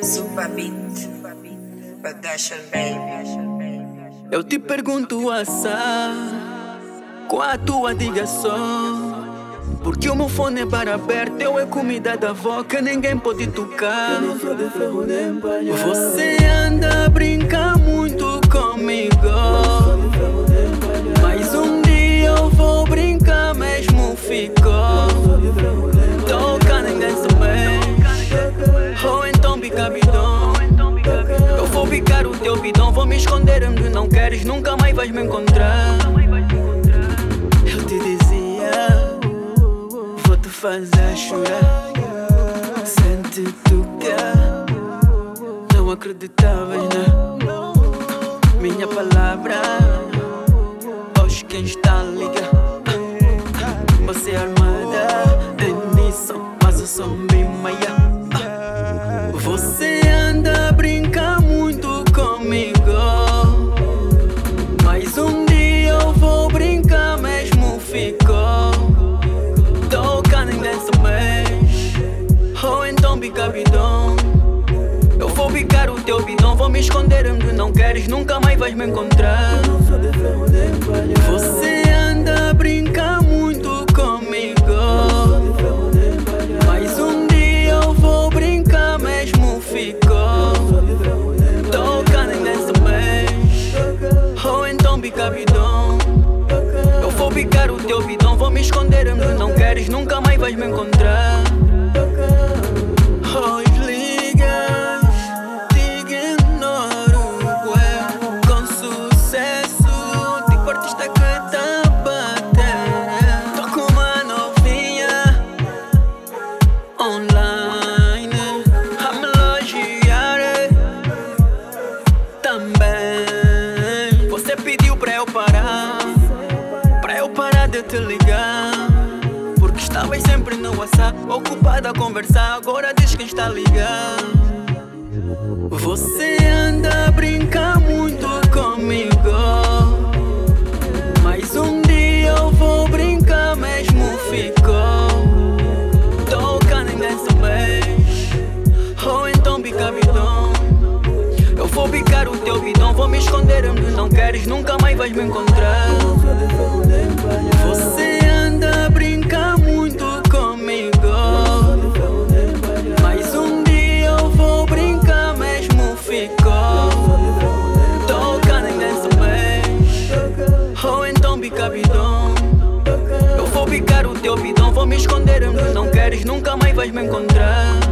Super beat, production baby. Eu te pergunto qual a tua ligação? Porque o meu fone é para perto, eu é comida da avó que ninguém pode tocar. Você anda a brincar muito comigo, mas um dia eu vou brincar mesmo ficou. Toca ninguém sabe, ou então bica bidão. Eu vou bicar o teu bidão, vou me esconder onde não queres, nunca mais vais me encontrar. Eu te dizia, vou te fazer chorar. Sente tocar, não acreditavas na minha palavra. Hoje quem está a ligar, você é armada em missão, mas eu sou bem maia. Você anda a brincar muito comigo, mas um dia eu vou brincar mesmo ficou. Toca ninguém se mexe, ou então bica bidão. Eu vou bicar o teu bidão, vou me esconder onde não queres, nunca mais vais me encontrar. Você anda a brincar muito comigo, mas um dia eu vou brincar mesmo ficou. Toca ninguém se mexe, ou então bica bidão. Eu vou bicar o teu bidão, vou me esconder onde não queres, nunca mais vais me encontrar. Hoje ligas, te ignoro, com sucesso, tipo artista que tá a bater. Tô com uma novinha online a me elogiar também. Você pediu pra eu parar de te ligar, porque estavas sempre no WhatsApp, ocupada a conversar. Agora diz quem está a ligar. Você anda a brincar muito comigo, mas um dia eu vou brincar mesmo ficou. Toca ninguém se mexe, ou então bica bidão. Eu vou bicar o teu bidão, vou me esconder onde não queres, nunca mais vais me encontrar. Você anda a brincar muito comigo, mas um dia eu vou brincar mesmo ficou. Toca ninguém se mexe, ou então bica bidão. Eu vou bicar o teu bidão, vou me esconder onde não queres, nunca mais vais me encontrar.